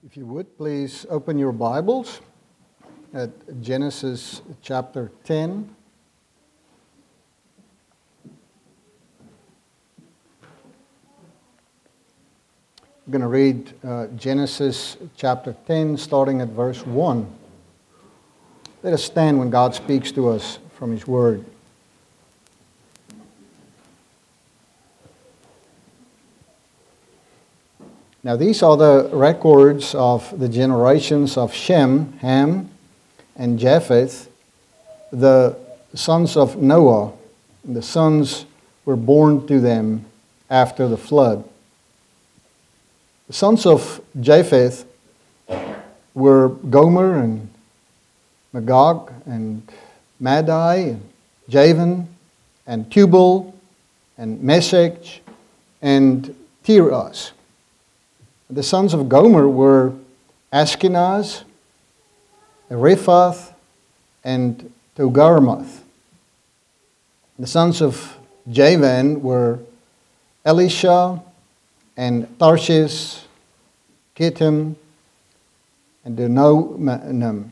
If you would, please open your Bibles at Genesis chapter 10. I'm going to read Genesis chapter 10, starting at verse 1. Let us stand when God speaks to us from His Word. Now these are the records of the generations of Shem, Ham, and Japheth, the sons of Noah. The sons were born to them after the flood. The sons of Japheth were Gomer and Magog and Madai and Javan and Tubal and Meshech and Tiras. The sons of Gomer were Ashkenaz, Riphath, and Togarmath. The sons of Javan were Elisha and Tarshish, Kittim, and Denonim.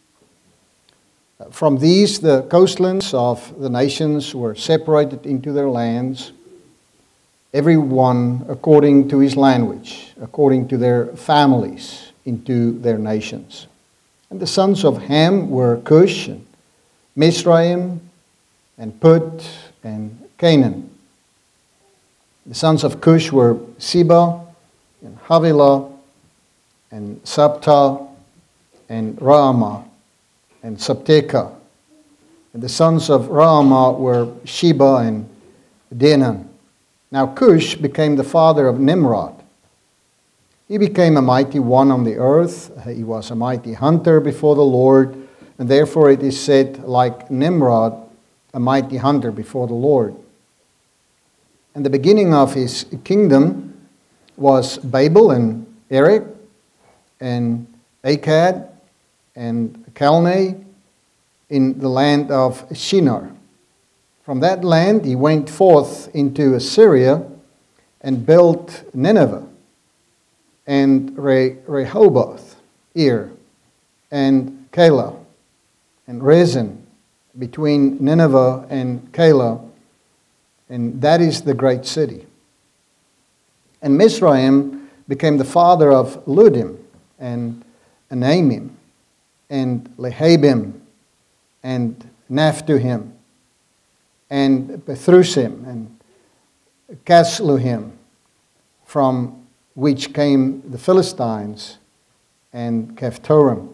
From these, the coastlands of the nations were separated into their lands, every one according to his language, according to their families, into their nations. And the sons of Ham were Cush, and Mizraim, and Put, and Canaan. The sons of Cush were Seba, and Havilah, and Sabta, and Raamah, and Sabteka. And the sons of Raamah were Sheba and Dedan. Now Cush became the father of Nimrod. He became a mighty one on the earth. He was a mighty hunter before the Lord, and therefore it is said, like Nimrod, a mighty hunter before the Lord. And the beginning of his kingdom was Babel and Erech and Akkad and Calneh in the land of Shinar. From that land he went forth into Assyria and built Nineveh and Rehoboth, Ir, and Calah, and Rezin, between Nineveh and Calah, and that is the great city. And Mizraim became the father of Ludim, and Anamim, and Lehabim, and Naphtuhim, and Bethrusim, and Casluhim, from which came the Philistines, and Caphtorim.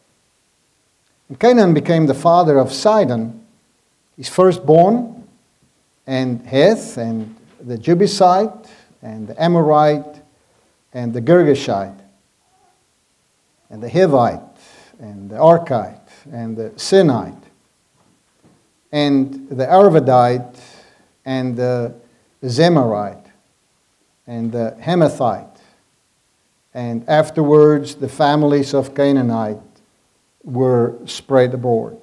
And Canaan became the father of Sidon, his firstborn, and Heth, and the Jebusite, and the Amorite, and the Girgashite, and the Hivite, and the Archite, and the Sinite, and the Arvadite, and the Zemarite, and the Hamathite, and afterwards the families of Canaanite were spread abroad.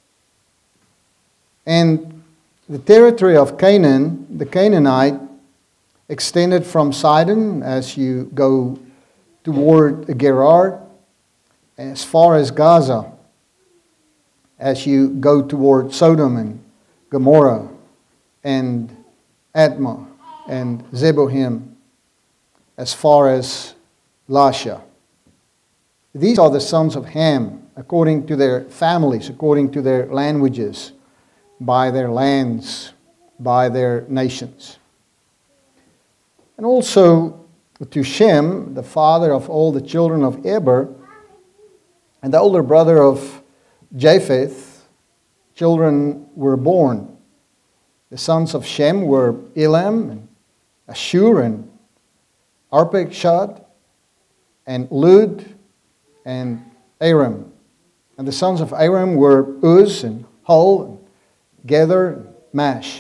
And the territory of Canaan, the Canaanite, extended from Sidon as you go toward Gerar, as far as Gaza, as you go toward Sodom and Gomorrah and Admah and Zeboim, as far as Lasha. These are the sons of Ham, according to their families, according to their languages, by their lands, by their nations. And also to Shem, the father of all the children of Eber, and the older brother of Japheth, children were born. The sons of Shem were Elam, and Ashur, and Arpachshad, and Lud, and Aram. And the sons of Aram were Uz, and Hul, and Gether, and Mash.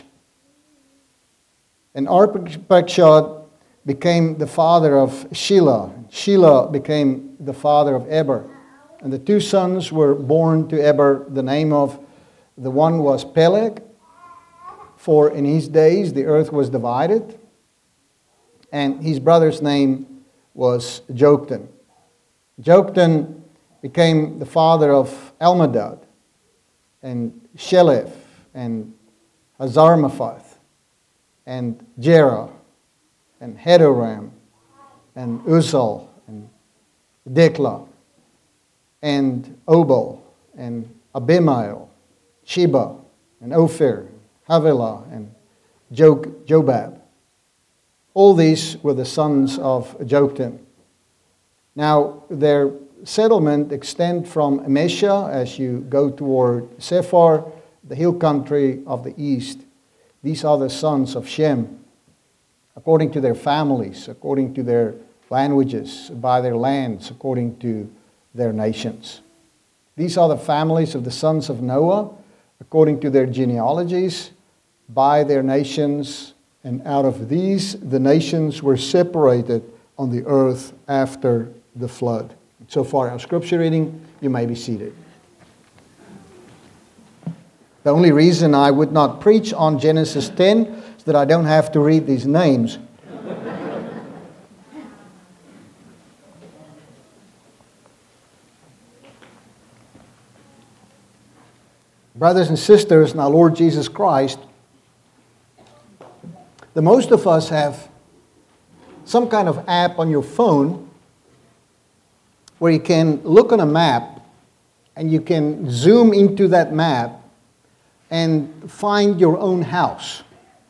And Arpachshad became the father of Shelah. Shelah became the father of Eber. And the two sons were born to Eber. The name of the one was Peleg, for in his days the earth was divided. And his brother's name was Joktan. Joktan became the father of Almadad, and Sheleph, and Hazarmaphath, and Jerah, and Hadoram, and Uzal, and Dekla, and Obal, and Abimael, Sheba, and Ophir, Havilah, and Jobab. All these were the sons of Joktan. Now, their settlement extend from Mesha as you go toward Sephar, the hill country of the east. These are the sons of Shem, according to their families, according to their languages, by their lands, according to their nations. These are the families of the sons of Noah, according to their genealogies, by their nations, and out of these the nations were separated on the earth after the flood. So far our scripture reading. You may be seated. The only reason I would not preach on Genesis 10 is that I don't have to read these names. Brothers and sisters in our Lord Jesus Christ, the most of us have some kind of app on your phone where you can look on a map and you can zoom into that map and find your own house.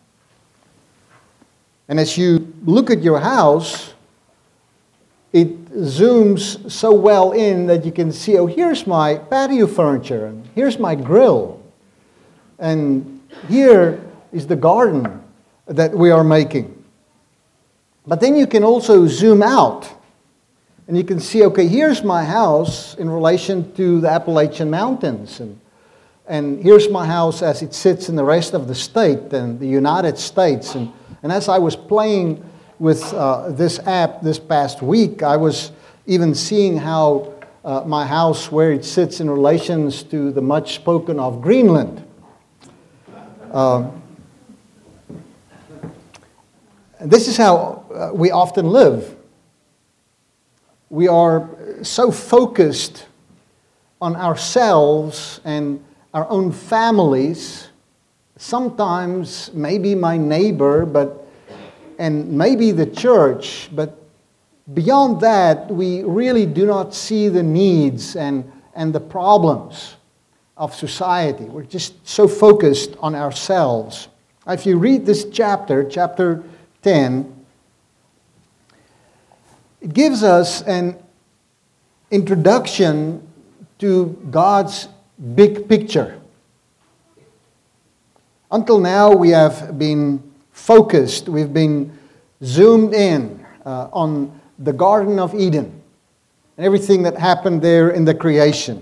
And as you look at your house, it zooms so well in that you can see, oh, here's my patio furniture, and here's my grill, and here is the garden that we are making. But then you can also zoom out, and you can see, okay, here's my house in relation to the Appalachian Mountains, and here's my house as it sits in the rest of the state and the United States. And as I was playing with this app this past week, I was even seeing how my house, where it sits in relations to the much spoken of Greenland. This is how we often live. We are so focused on ourselves and our own families, sometimes maybe my neighbor, and maybe the church, but beyond that, we really do not see the needs and the problems of society. We're just so focused on ourselves. If you read this chapter 10, it gives us an introduction to God's big picture. Until now, we have been focused, we've been zoomed in on the Garden of Eden and everything that happened there in the creation,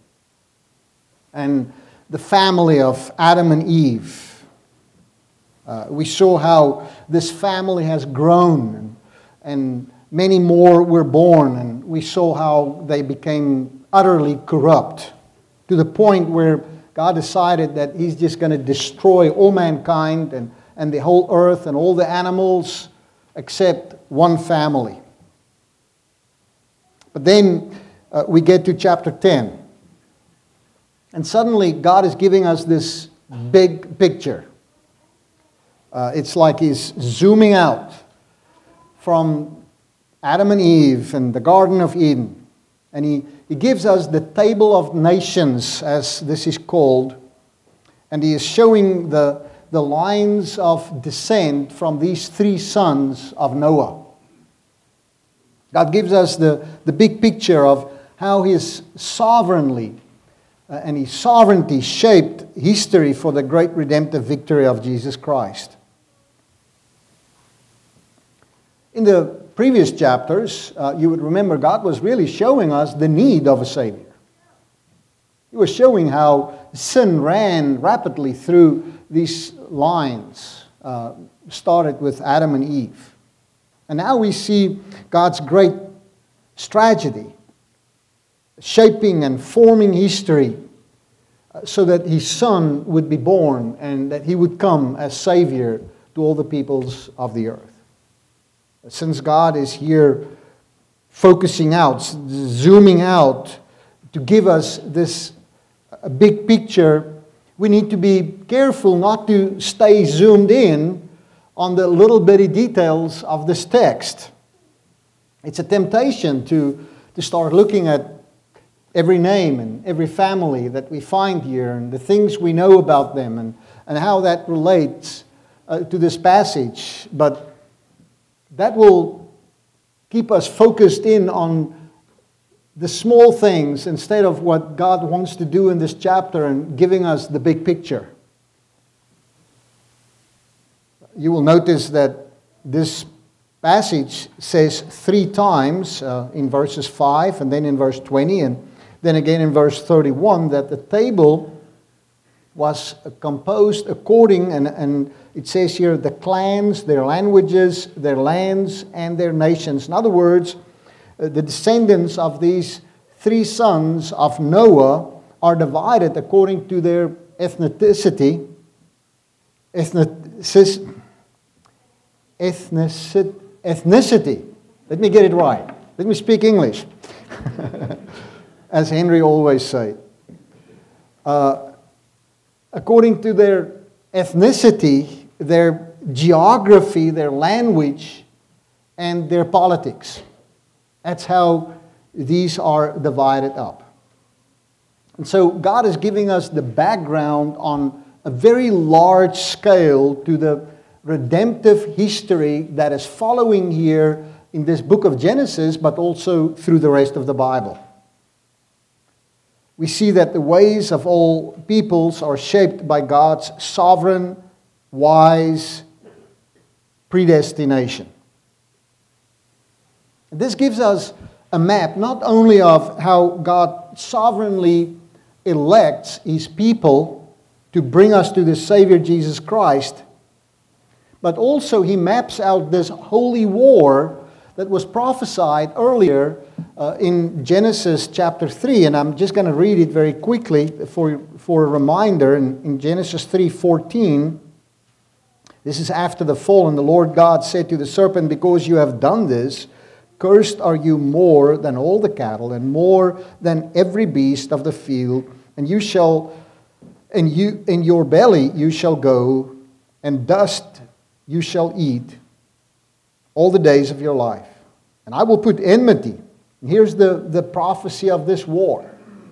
and the family of Adam and Eve. We saw how this family has grown, and many more were born, and we saw how they became utterly corrupt to the point where God decided that He's just going to destroy all mankind and the whole earth and all the animals except one family. But then we get to chapter 10. And suddenly God is giving us this big picture. It's like He's zooming out from Adam and Eve and the Garden of Eden. And He gives us the table of nations, as this is called. And He is showing the lines of descent from these three sons of Noah. God gives us the big picture of how His sovereignly and His sovereignty shaped history for the great redemptive victory of Jesus Christ. In the previous chapters, you would remember God was really showing us the need of a Savior. He was showing how sin ran rapidly through these lines, started with Adam and Eve. And now we see God's great strategy, shaping and forming history so that His Son would be born and that He would come as Savior to all the peoples of the earth. Since God is here focusing out, zooming out to give us this big picture, we need to be careful not to stay zoomed in on the little bitty details of this text. It's a temptation to start looking at every name and every family that we find here and the things we know about them and how that relates to this passage. But that will keep us focused in on the small things instead of what God wants to do in this chapter and giving us the big picture. You will notice that this passage says 3 times in verses 5 and then in verse 20 and then again in verse 31 that the table was composed according, and it says here, the clans, their languages, their lands, and their nations. In other words, the descendants of these 3 sons of Noah are divided according to their ethnicity. Ethnicity. Let me get it right. Let me speak English. As Henry always said. According to their ethnicity, their geography, their language, and their politics. That's how these are divided up. And so God is giving us the background on a very large scale to the redemptive history that is following here in this book of Genesis, but also through the rest of the Bible. We see that the ways of all peoples are shaped by God's sovereign, wise predestination. This gives us a map not only of how God sovereignly elects His people to bring us to the Savior Jesus Christ, but also He maps out this holy war that was prophesied earlier in Genesis chapter 3. And I'm just going to read it very quickly for a reminder. In Genesis 3:14, this is after the fall, and the Lord God said to the serpent, because you have done this, cursed are you more than all the cattle, and more than every beast of the field. And you shall, and you in your belly you shall go, and dust you shall eat all the days of your life. And I will put enmity. And here's the prophecy of this war.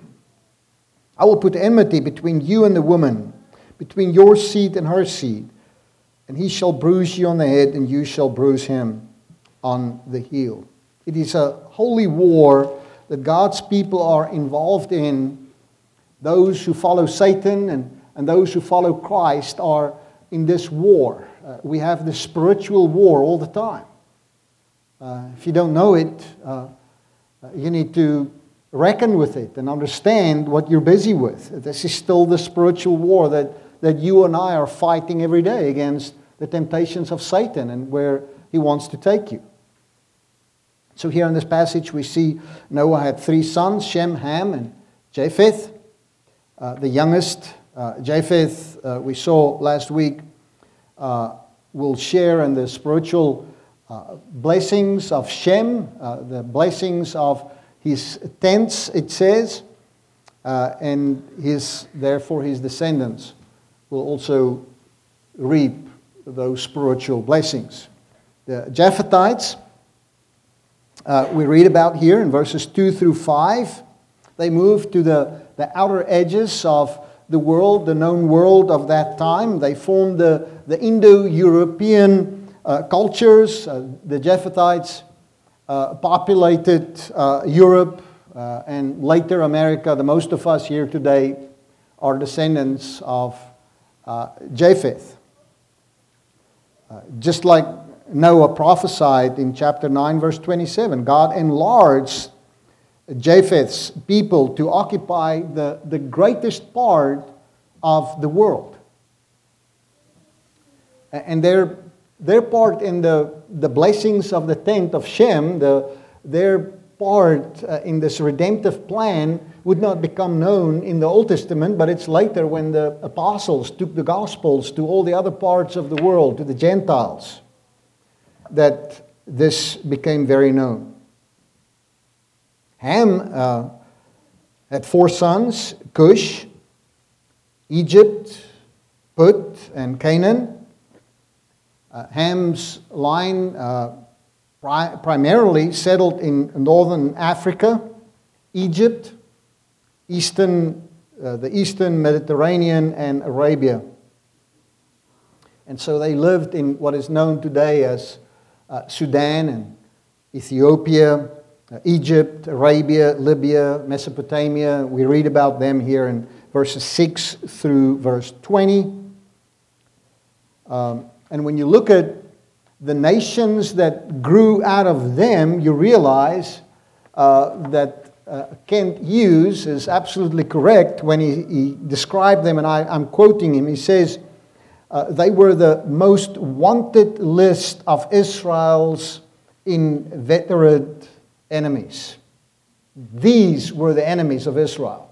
I will put enmity between you and the woman, between your seed and her seed. And he shall bruise you on the head, and you shall bruise him on the heel. It is a holy war that God's people are involved in. Those who follow Satan and those who follow Christ are in this war. We have this spiritual war all the time. If you don't know it, you need to reckon with it and understand what you're busy with. This is still the spiritual war that you and I are fighting every day against the temptations of Satan and where he wants to take you. So here in this passage we see Noah had 3 sons, Shem, Ham, and Japheth. The youngest, Japheth, we saw last week, will share in the spiritual blessings of Shem, the blessings of his tents, it says, and therefore his descendants will also reap those spiritual blessings. The Japhethites, we read about here in verses 2 through 5. They moved to the outer edges of the world, the known world of that time. They formed the Indo-European cultures. The Japhethites populated Europe and later America. The most of us here today are descendants of Japheth. Just like Noah prophesied in chapter 9, verse 27, God enlarged Japheth's people to occupy the greatest part of the world. And their part in the blessings of the tent of Shem, their part in this redemptive plan would not become known in the Old Testament, but it's later when the apostles took the Gospels to all the other parts of the world, to the Gentiles, that this became very known. Ham had 4 sons, Cush, Egypt, Put, and Canaan. Ham's line primarily settled in northern Africa, Egypt, the eastern Mediterranean, and Arabia. And so they lived in what is known today as Sudan and Ethiopia, Egypt, Arabia, Libya, Mesopotamia. We read about them here in verses 6 through verse 20. And when you look at the nations that grew out of them, you realize that Kent Hughes is absolutely correct when he described them, and I'm quoting him. He says, they were the most wanted list of Israel's inveterate enemies. These were the enemies of Israel.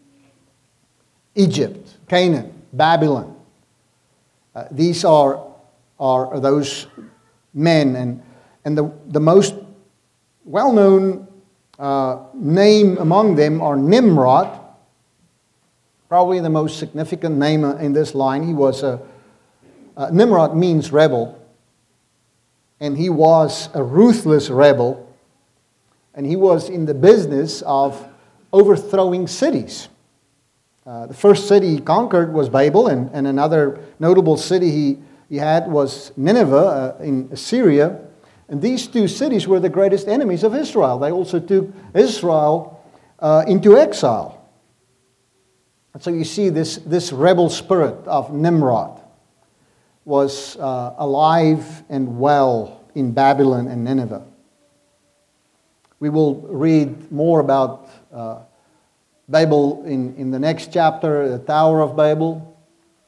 Egypt, Canaan, Babylon. These are those men. And the most well-known name among them are Nimrod. Probably the most significant name in this line. He was Nimrod means rebel. And he was a ruthless rebel. And he was in the business of overthrowing cities. The first city he conquered was Babel, and another notable city he had was Nineveh in Assyria. And these 2 cities were the greatest enemies of Israel. They also took Israel into exile. And so you see this rebel spirit of Nimrod was alive and well in Babylon and Nineveh. We will read more about Babel in the next chapter, the Tower of Babel.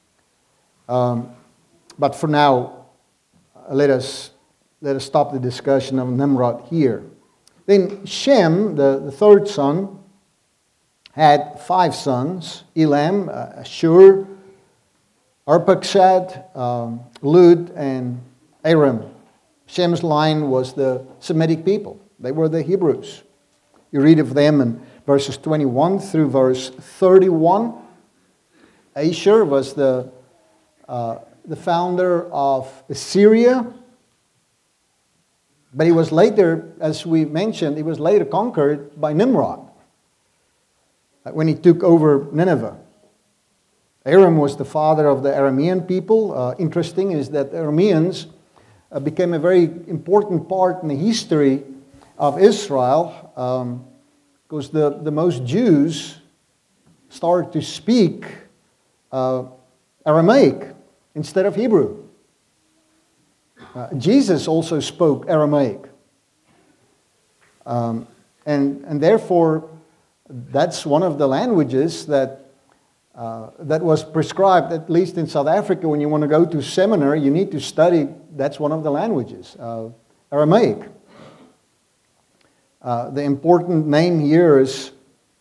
But for now, let us stop the discussion of Nimrod here. Then Shem, the third son, had 5 sons: Elam, Ashur, Arpachshad, Lud, and Aram. Shem's line was the Semitic people. They were the Hebrews. You read of them in verses 21 through verse 31. Ashur was the founder of Assyria. But he was later, as we mentioned, he was later conquered by Nimrod when he took over Nineveh. Aram was the father of the Aramean people. Interesting is that the Arameans became a very important part in the history of Israel because the most Jews started to speak Aramaic instead of Hebrew. Jesus also spoke Aramaic. And therefore, that's one of the languages that was prescribed, at least in South Africa. When you want to go to seminary, you need to study, that's one of the languages, Aramaic. The important name here is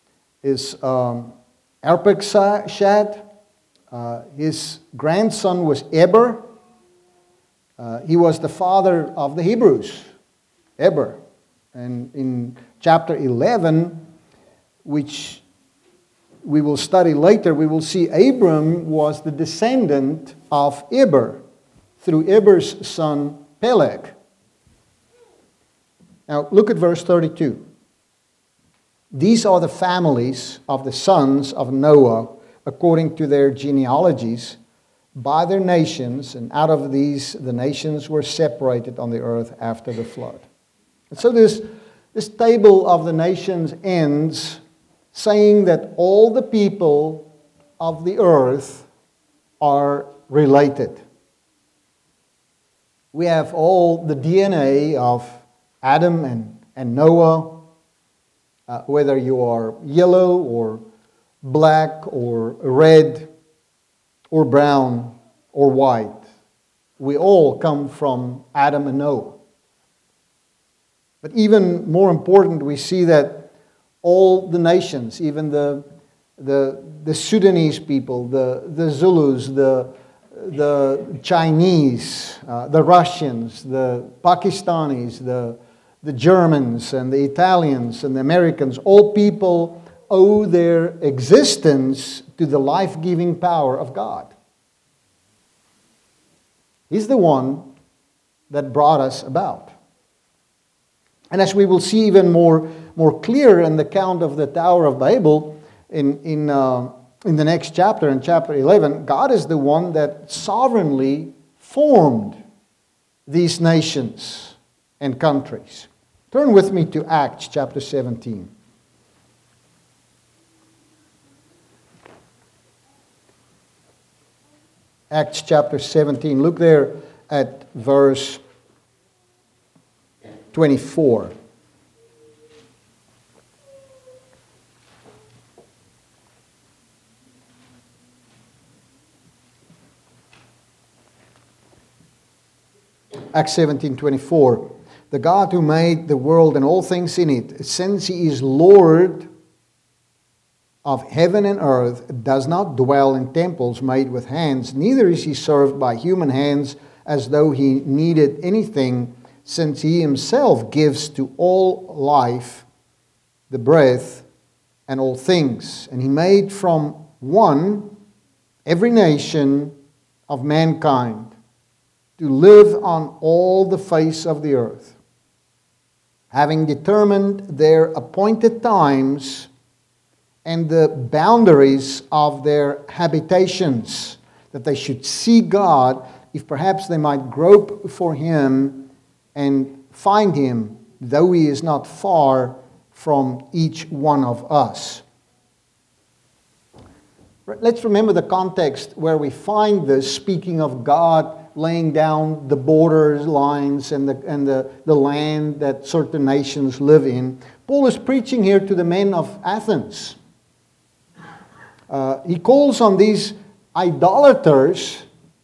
Arpachshad. His grandson was Eber. He was the father of the Hebrews, Eber. And in chapter 11, which we will study later, we will see Abram was the descendant of Eber through Eber's son Peleg. Now look at verse 32. These are the families of the sons of Noah according to their genealogies, by their nations, and out of these the nations were separated on the earth after the flood. And so this table of the nations ends saying that all the people of the earth are related. We have all the DNA of Adam and Noah, whether you are yellow or black or red or brown or white. We all come from Adam and Noah. But even more important, we see that all the nations, even the Sudanese people, the Zulus, the Chinese, the Russians, the Pakistanis, the the Germans and the Italians and the Americans, all people owe their existence to the life-giving power of God. He's the one that brought us about. And as we will see even more clear in the account of the Tower of Babel in the next chapter, in chapter 11, God is the one that sovereignly formed these nations and countries. Turn with me to Acts chapter 17. Acts chapter 17. Look there at verse 24. Acts 17:24. The God who made the world and all things in it, since He is Lord of heaven and earth, does not dwell in temples made with hands, neither is He served by human hands as though He needed anything, since He Himself gives to all life, the breath, and all things. And He made from one every nation of mankind to live on all the face of the earth, having determined their appointed times and the boundaries of their habitations, that they should see God, if perhaps they might grope for Him and find Him, though He is not far from each one of us. Let's remember the context where we find this, speaking of God laying down the border lines and the land that certain nations live in. Paul is preaching here to the men of Athens. He calls on these idolaters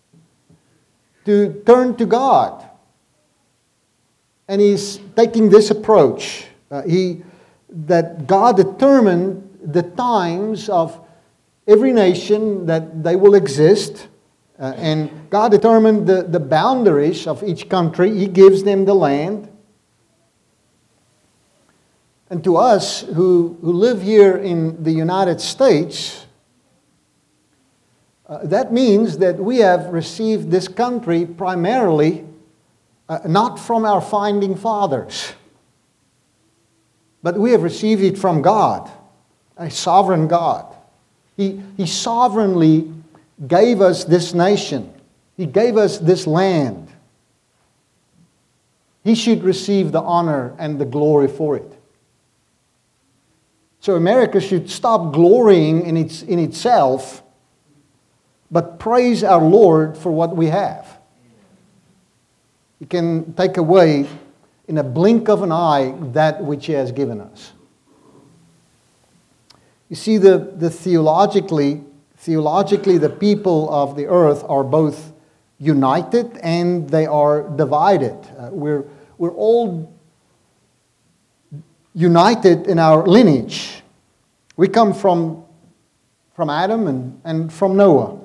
to turn to God. And he's taking this approach. That God determined the times of every nation that they will exist. And God determined the boundaries of each country. He gives them the land. And to us who live here in the United States, that means that we have received this country primarily not from our founding fathers, but we have received it from God, a sovereign God. He sovereignly gave us this nation. He gave us this land. He should receive the honor and the glory for it. So America should stop glorying in itself, but praise our Lord for what we have. He can take away in a blink of an eye that which He has given us. You see, the theologically, the people of the earth are both united and they are divided. We're all united in our lineage. We come from Adam and from Noah.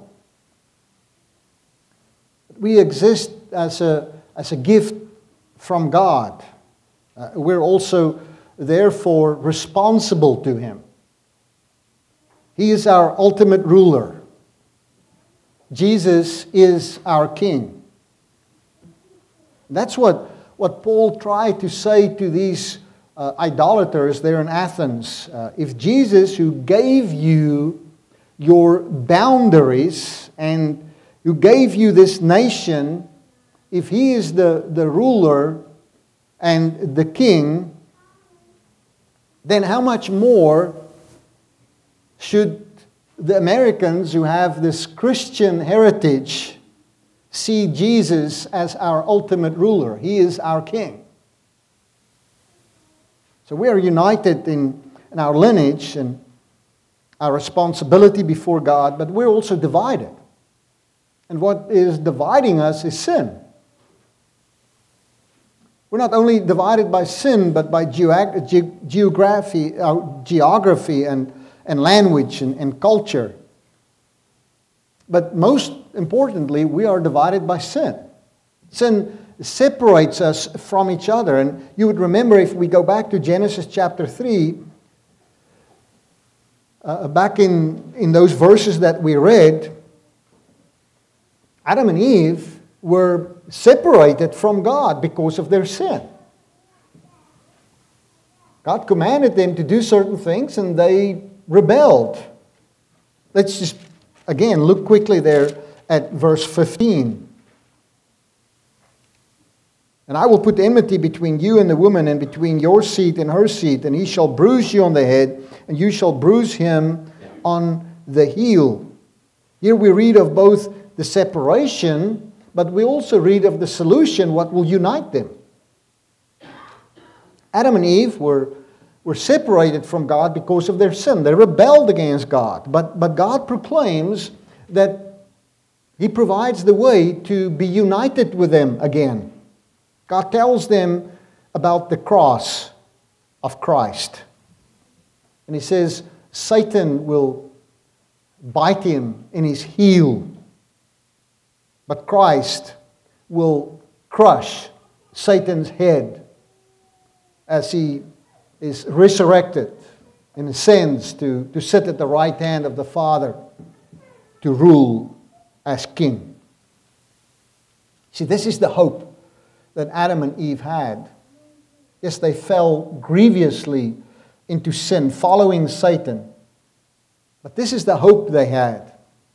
We exist as a gift from God. We're also therefore responsible to Him. He is our ultimate ruler. Jesus is our King. That's what Paul tried to say to these idolaters there in Athens. If Jesus, who gave you your boundaries and who gave you this nation, if He is the ruler and the King, then how much more should the Americans who have this Christian heritage see Jesus as our ultimate ruler? He is our King. So we are united in our lineage and our responsibility before God, but we're also divided. And what is dividing us is sin. We're not only divided by sin, but by geography and language and culture. But most importantly, we are divided by sin. Sin separates us from each other. And you would remember, if we go back to Genesis chapter 3, back in those verses that we read, Adam and Eve were separated from God because of their sin. God commanded them to do certain things and they rebelled. Let's just, again, look quickly there at verse 15. And I will put enmity between you and the woman, and between your seed and her seed, and he shall bruise you on the head, and you shall bruise him on the heel. Here we read of both the separation, but we also read of the solution, what will unite them. Adam and Eve were separated from God because of their sin. They rebelled against God. But God proclaims that He provides the way to be united with them again. God tells them about the cross of Christ. And He says, Satan will bite him in his heel, but Christ will crush Satan's head as He is resurrected and ascends to sit at the right hand of the Father to rule as king. See, this is the hope that Adam and Eve had. Yes, they fell grievously into sin, following Satan. But this is the hope they had.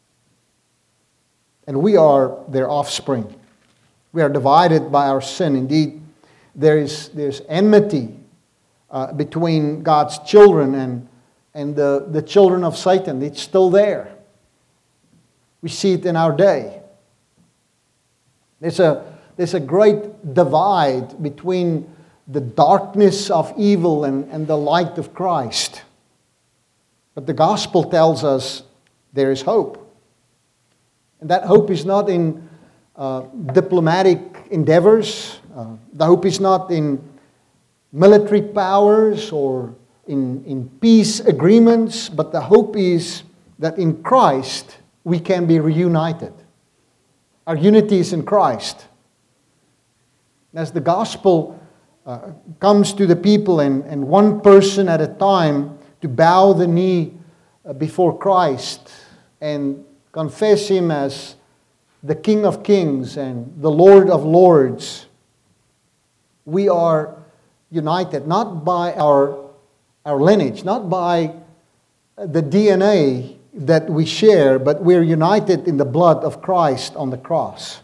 And we are their offspring. We are divided by our sin. Indeed, there's enmity between God's children and the children of Satan. It's still there. We see it in our day. There's a great divide between the darkness of evil and the light of Christ. But the gospel tells us there is hope. And that hope is not in diplomatic endeavors. The hope is not in military powers or in peace agreements. But the hope is that in Christ we can be reunited. Our unity is in Christ. As the gospel comes to the people and one person at a time to bow the knee before Christ and confess Him as the King of Kings and the Lord of Lords, we are united not by our lineage, not by the DNA that we share, but we're united in the blood of Christ on the cross.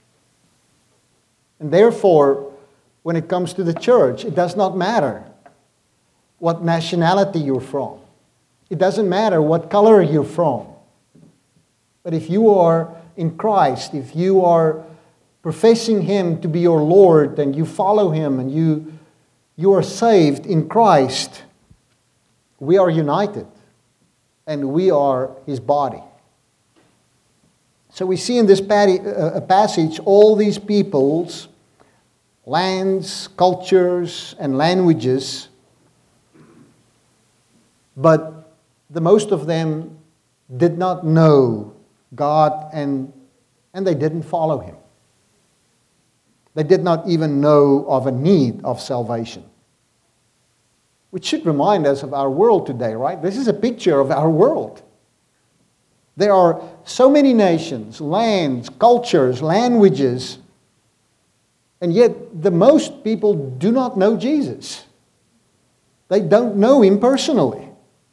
And therefore, when it comes to the church, it does not matter what nationality you're from. It doesn't matter what color you're from. But if you are in Christ, if you are professing Him to be your Lord and you follow Him and you are saved in Christ, we are united and we are His body. So we see in this passage all these peoples, lands, cultures, and languages, but the most of them did not know God and they didn't follow Him. They did not even know of a need of salvation. Which should remind us of our world today, right? This is a picture of our world. There are so many nations, lands, cultures, languages, and yet the most people do not know Jesus. They don't know Him personally.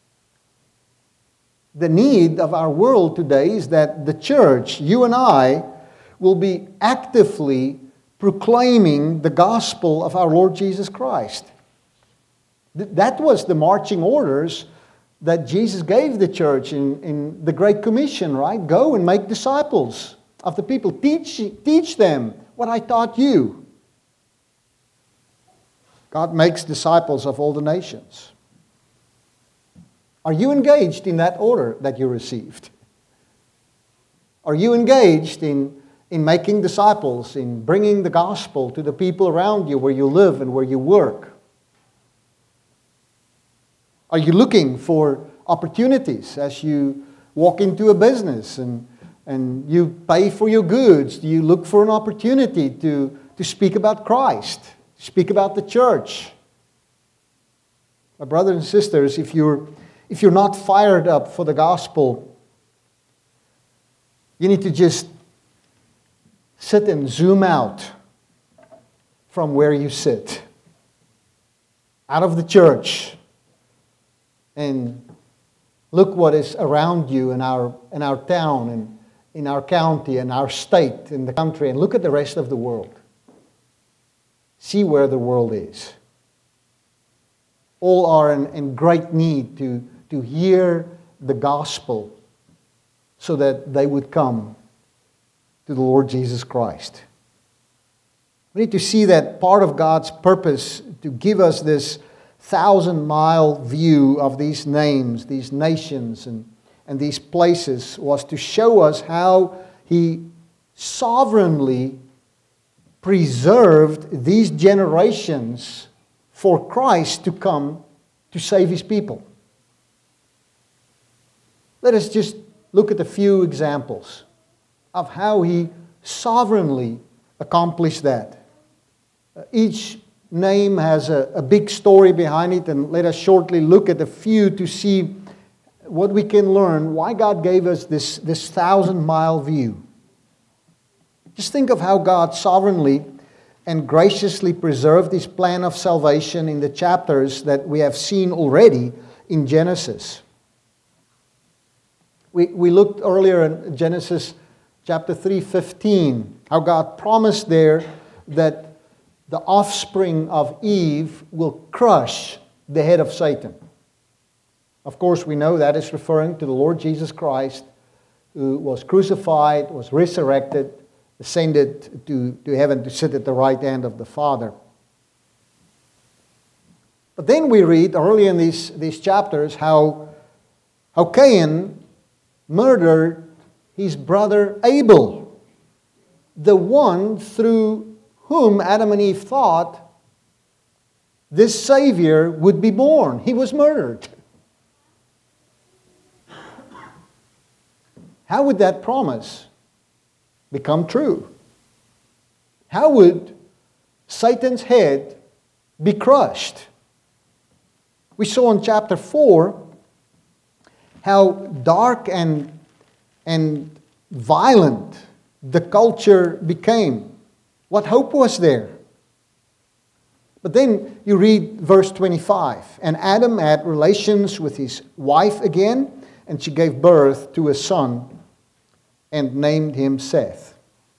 The need of our world today is that the church, you and I, will be actively proclaiming the gospel of our Lord Jesus Christ. That was the marching orders that Jesus gave the church in the Great Commission, right? Go and make disciples of the people. Teach them what I taught you. God makes disciples of all the nations. Are you engaged in that order that you received? Are you engaged in making disciples, in bringing the gospel to the people around you where you live and where you work? Are you looking for opportunities as you walk into a business and you pay for your goods? Do you look for an opportunity to to speak about Christ, to speak about the church. My brothers and sisters, if you're not fired up for the gospel, you need to just sit and zoom out from where you sit, out of the church, and look what is around you in our town and in our county and our state, in the country, and look at the rest of the world. See where the world is. All are in great need to hear the gospel so that they would come to the Lord Jesus Christ. We need to see that part of God's purpose to give us this 1,000-mile view of these names, these nations, and these places was to show us how He sovereignly preserved these generations for Christ to come to save His people. Let us just look at a few examples of how He sovereignly accomplished that. Each name has a big story behind it, and let us shortly look at a few to see what we can learn, why God gave us this 1,000-mile view. Just think of how God sovereignly and graciously preserved His plan of salvation in the chapters that we have seen already in Genesis. We looked earlier in Genesis chapter 3:15, how God promised there that the offspring of Eve will crush the head of Satan. Of course, we know that is referring to the Lord Jesus Christ, who was crucified, was resurrected, ascended to heaven to sit at the right hand of the Father. But then we read early in these chapters how Cain murdered his brother Abel, the one through whom Adam and Eve thought this Savior would be born. He was murdered. How would that promise become true? How would Satan's head be crushed? We saw in chapter 4 how dark and violent the culture became. What hope was there? But then you read verse 25. And Adam had relations with his wife again, and she gave birth to a son and named him Seth.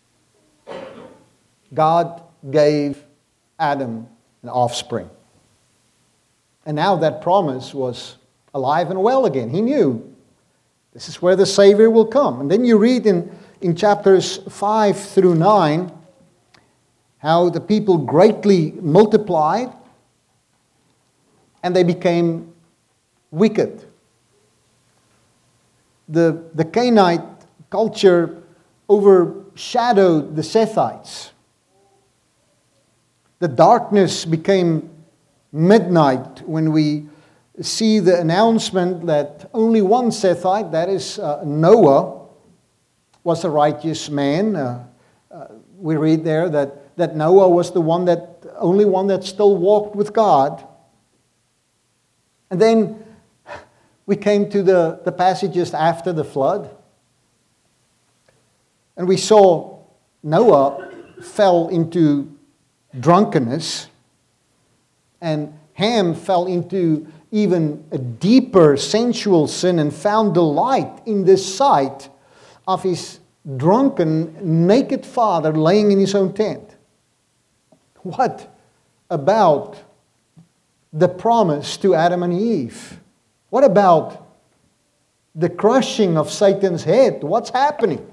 God gave Adam an offspring. And now that promise was alive and well again. He knew this is where the Savior will come. And then you read in chapters 5 through 9 how the people greatly multiplied and they became wicked. The Canaanite culture overshadowed the Sethites. The darkness became midnight when we see the announcement that only one Sethite, that is Noah, was a righteous man. We read there that Noah was the only one that still walked with God. And then we came to the passages after the flood. And we saw Noah fell into drunkenness, and Ham fell into even a deeper sensual sin and found delight in the sight of his drunken, naked father laying in his own tent. What about the promise to Adam and Eve? What about the crushing of Satan's head? What's happening?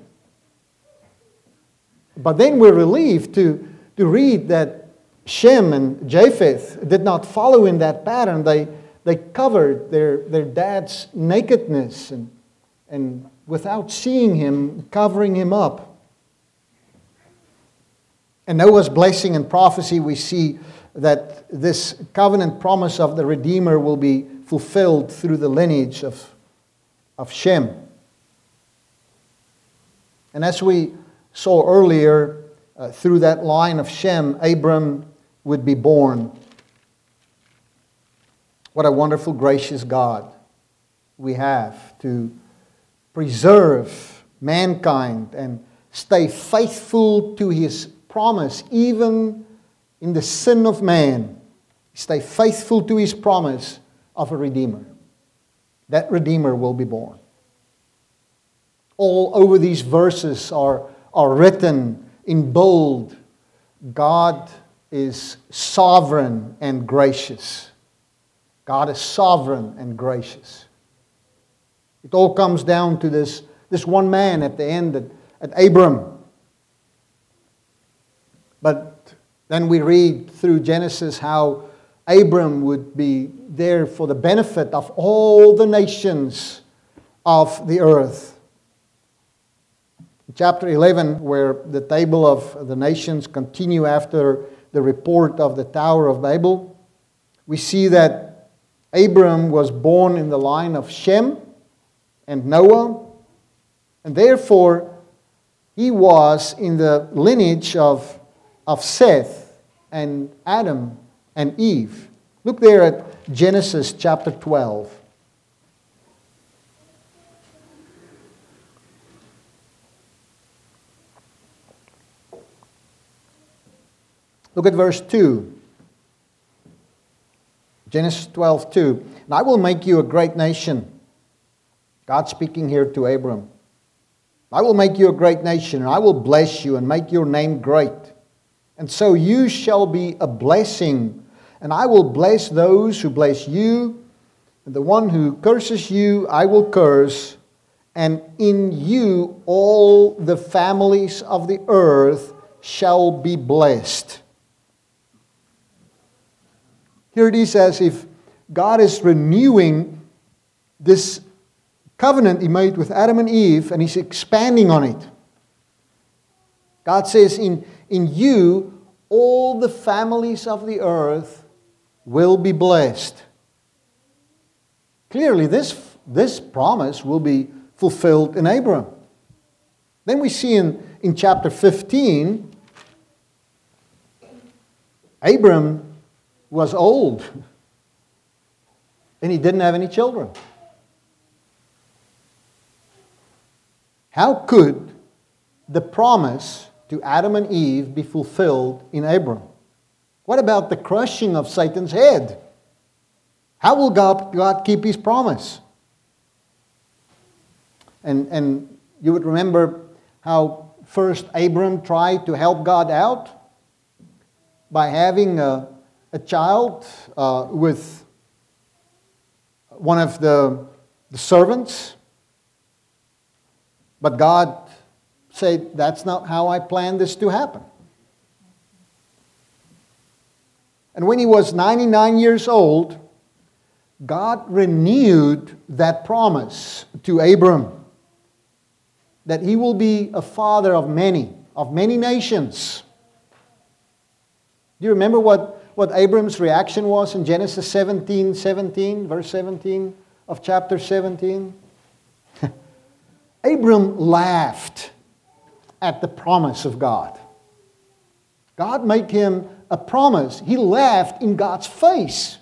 But then we're relieved to read that Shem and Japheth did not follow in that pattern. They covered their dad's nakedness and without seeing him, covering him up. In Noah's blessing and prophecy, we see that this covenant promise of the Redeemer will be fulfilled through the lineage of Shem. And as we saw earlier, through that line of Shem, Abram would be born. What a wonderful, gracious God we have to preserve mankind and stay faithful to His promise, even in the sin of man. Stay faithful to His promise of a Redeemer. That Redeemer will be born. All over these verses are written in bold, God is sovereign and gracious. God is sovereign and gracious. It all comes down to this one man at the end, at Abram. But then we read through Genesis how Abram would be there for the benefit of all the nations of the earth. In chapter 11, where the table of the nations continue after the report of the Tower of Babel, we see that Abram was born in the line of Shem and Noah, and therefore he was in the lineage of Seth and Adam and Eve. Look there at Genesis chapter 12. Look at verse 2. Genesis 12:2. And I will make you a great nation. God speaking here to Abram. I will make you a great nation, and I will bless you and make your name great. And so you shall be a blessing. And I will bless those who bless you. And the one who curses you, I will curse. And in you all the families of the earth shall be blessed. Here it is as if God is renewing this covenant He made with Adam and Eve, and He's expanding on it. God says, in you, all the families of the earth will be blessed. Clearly, this promise will be fulfilled in Abram. Then we see in chapter 15, Abram was old, and he didn't have any children. How could the promise to Adam and Eve be fulfilled in Abram? What about the crushing of Satan's head? How will God keep His promise? And you would remember how first Abram tried to help God out by having a child with one of the servants. But God said, that's not how I planned this to happen. And when he was 99 years old, God renewed that promise to Abram, that he will be a father of many nations. Do you remember what Abram's reaction was in Genesis 17, verse 17 of chapter 17? Abram laughed at the promise of God. God made him a promise. He laughed in God's face.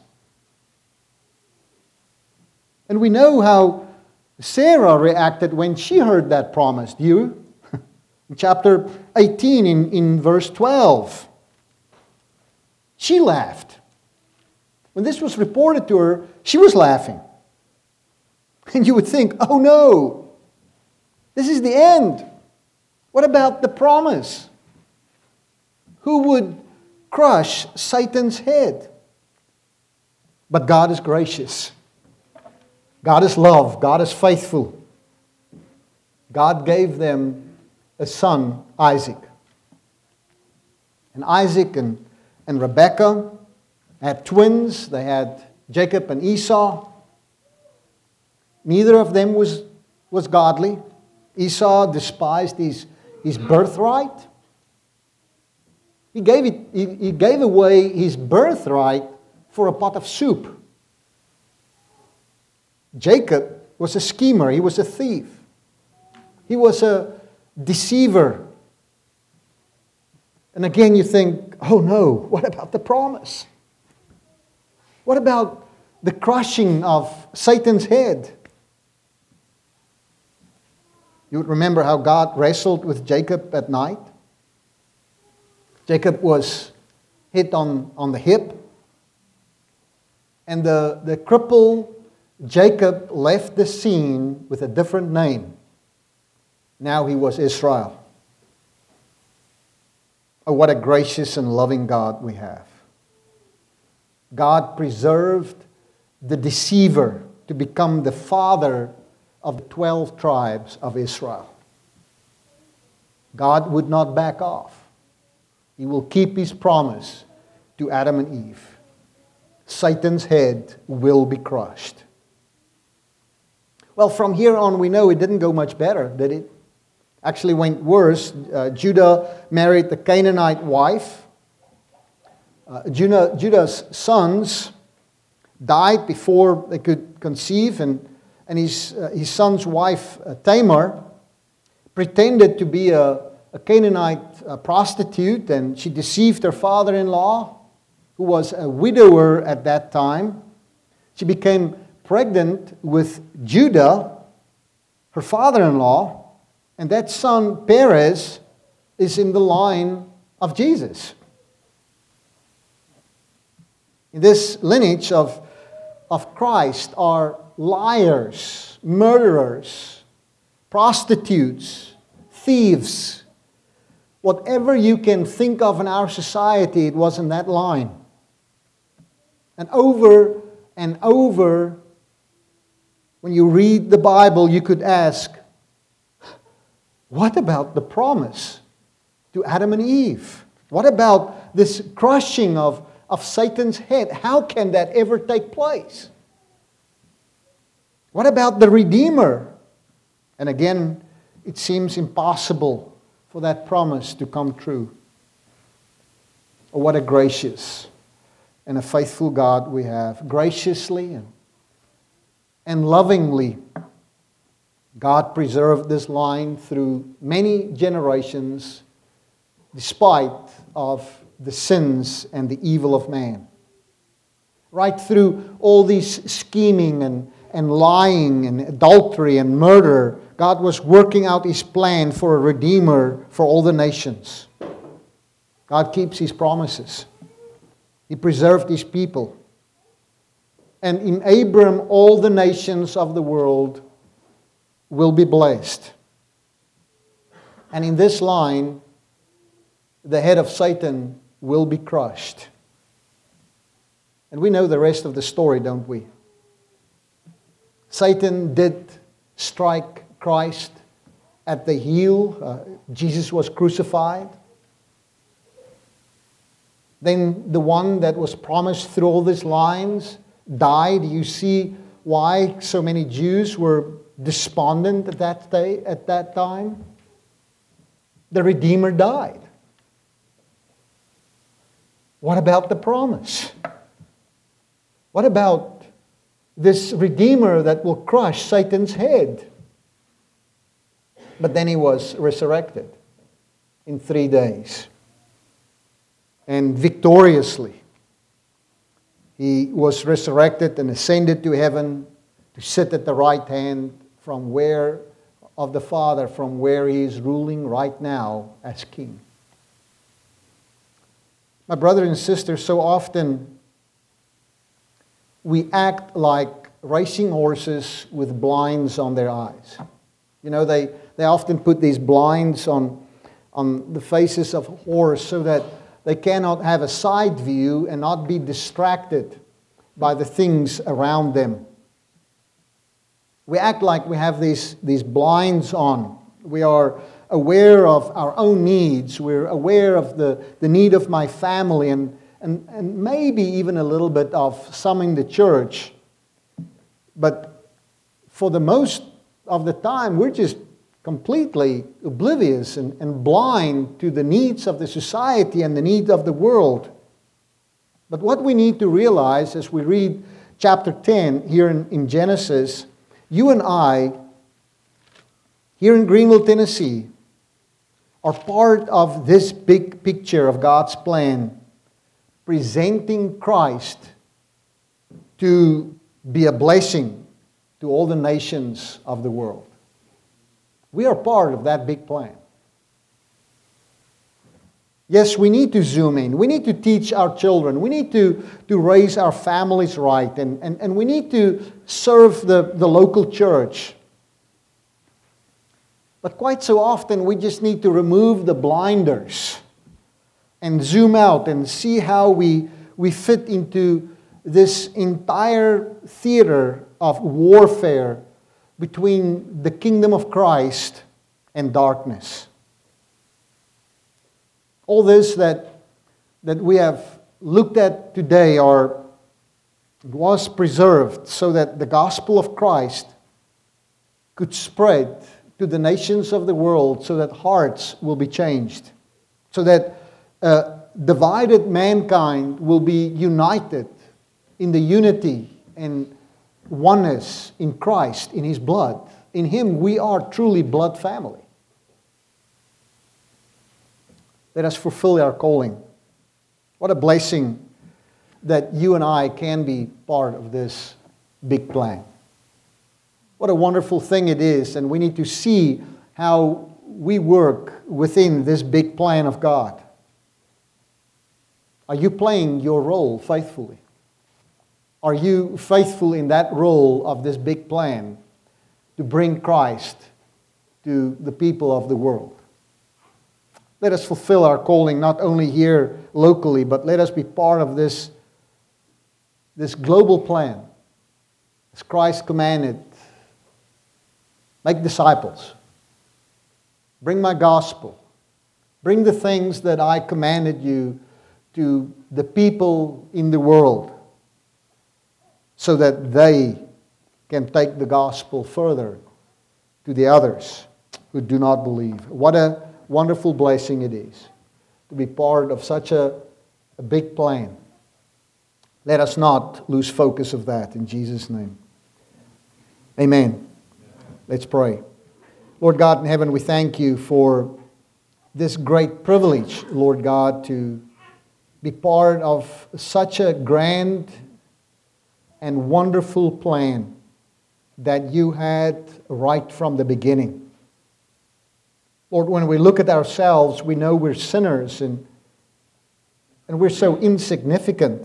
And we know how Sarah reacted when she heard that promise. Do you? In chapter 18, in verse 12. She laughed. When this was reported to her, she was laughing. And you would think, oh no, this is the end. What about the promise? Who would crush Satan's head? But God is gracious. God is love. God is faithful. God gave them a son, Isaac. And Isaac and Rebekah had twins. They had Jacob and Esau. Neither of them was godly. Esau despised his birthright. He gave away his birthright for a pot of soup. Jacob was a schemer. He was a thief. He was a deceiver. And again you think, oh no, what about the promise? What about the crushing of Satan's head? You would remember how God wrestled with Jacob at night. Jacob was hit on the hip. And the cripple Jacob left the scene with a different name. Now he was Israel. Oh, what a gracious and loving God we have. God preserved the deceiver to become the father of the 12 tribes of Israel. God would not back off. He will keep His promise to Adam and Eve. Satan's head will be crushed. Well, from here on we know it didn't go much better, did it? Actually went worse. Judah married the Canaanite wife. Judah's sons died before they could conceive, and his son's wife, Tamar, pretended to be a Canaanite prostitute, and she deceived her father-in-law, who was a widower at that time. She became pregnant with Judah, her father-in-law, and that son, Perez, is in the line of Jesus. In this lineage of Christ are liars, murderers, prostitutes, thieves. Whatever you can think of in our society, it was in that line. And over, when you read the Bible, you could ask, what about the promise to Adam and Eve? What about this crushing of Satan's head? How can that ever take place? What about the Redeemer? And again, it seems impossible for that promise to come true. Oh, what a gracious and a faithful God we have. Graciously and lovingly, God preserved this line through many generations, despite of the sins and the evil of man. Right through all these scheming and lying and adultery and murder, God was working out His plan for a Redeemer for all the nations. God keeps His promises. He preserved His people. And in Abram, all the nations of the world will be blessed. And in this line, the head of Satan will be crushed. And we know the rest of the story, don't we? Satan did strike Christ at the heel. Jesus was crucified. Then the one that was promised through all these lines died. You see why so many Jews were despondent at that time. The Redeemer died. What about the promise? What about this Redeemer that will crush Satan's head? But then He was resurrected in 3 days. And victoriously, He was resurrected and ascended to heaven to sit at the right hand of the Father, from where He is ruling right now as King. My brothers and sisters, so often we act like racing horses with blinds on their eyes. You know, they often put these blinds on the faces of a horse so that they cannot have a side view and not be distracted by the things around them. We act like we have these blinds on. We are aware of our own needs. We're aware of the need of my family and maybe even a little bit of some in the church. But for the most of the time, we're just completely oblivious and blind to the needs of the society and the needs of the world. But what we need to realize as we read chapter 10 here in Genesis, you and I, here in Greenville, Tennessee, are part of this big picture of God's plan, presenting Christ to be a blessing to all the nations of the world. We are part of that big plan. Yes, we need to zoom in. We need to teach our children. We need to raise our families right. And we need to serve the local church. But quite so often we just need to remove the blinders and zoom out and see how we fit into this entire theater of warfare between the kingdom of Christ and darkness. All this that we have looked at today was preserved so that the gospel of Christ could spread to the nations of the world, so that hearts will be changed, so that divided mankind will be united in the unity and oneness in Christ, in His blood. In Him we are truly blood family. Let us fulfill our calling. What a blessing that you and I can be part of this big plan. What a wonderful thing it is, and we need to see how we work within this big plan of God. Are you playing your role faithfully? Are you faithful in that role of this big plan to bring Christ to the people of the world? Let us fulfill our calling not only here locally, but let us be part of this global plan. As Christ commanded, make disciples. Bring my gospel. Bring the things that I commanded you to the people in the world, so that they can take the gospel further to the others who do not believe. What a wonderful blessing it is to be part of such a big plan. Let us not lose focus of that in Jesus' name. Amen. Let's pray. Lord God in heaven, we thank you for this great privilege, Lord God, to be part of such a grand and wonderful plan that you had right from the beginning. Lord, when we look at ourselves, we know we're sinners and we're so insignificant.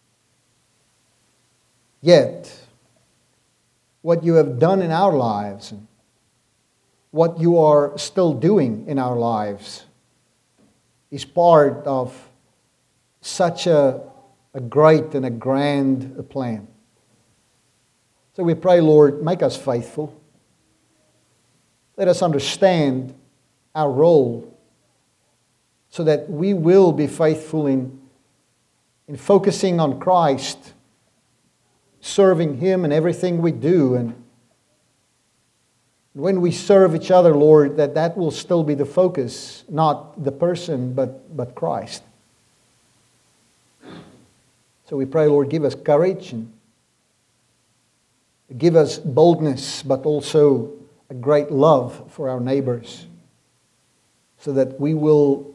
Yet, what you have done in our lives, and what you are still doing in our lives, is part of such a great and a grand plan. So we pray, Lord, make us faithful. Let us understand our role so that we will be faithful in focusing on Christ, serving Him in everything we do. And when we serve each other, Lord, that will still be the focus, not the person, but Christ. So we pray, Lord, give us courage and give us boldness, but also a great love for our neighbors, so that we will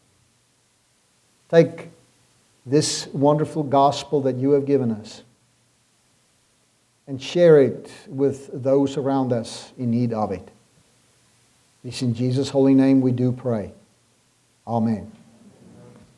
take this wonderful gospel that you have given us and share it with those around us in need of it. It's in Jesus' holy name we do pray. Amen.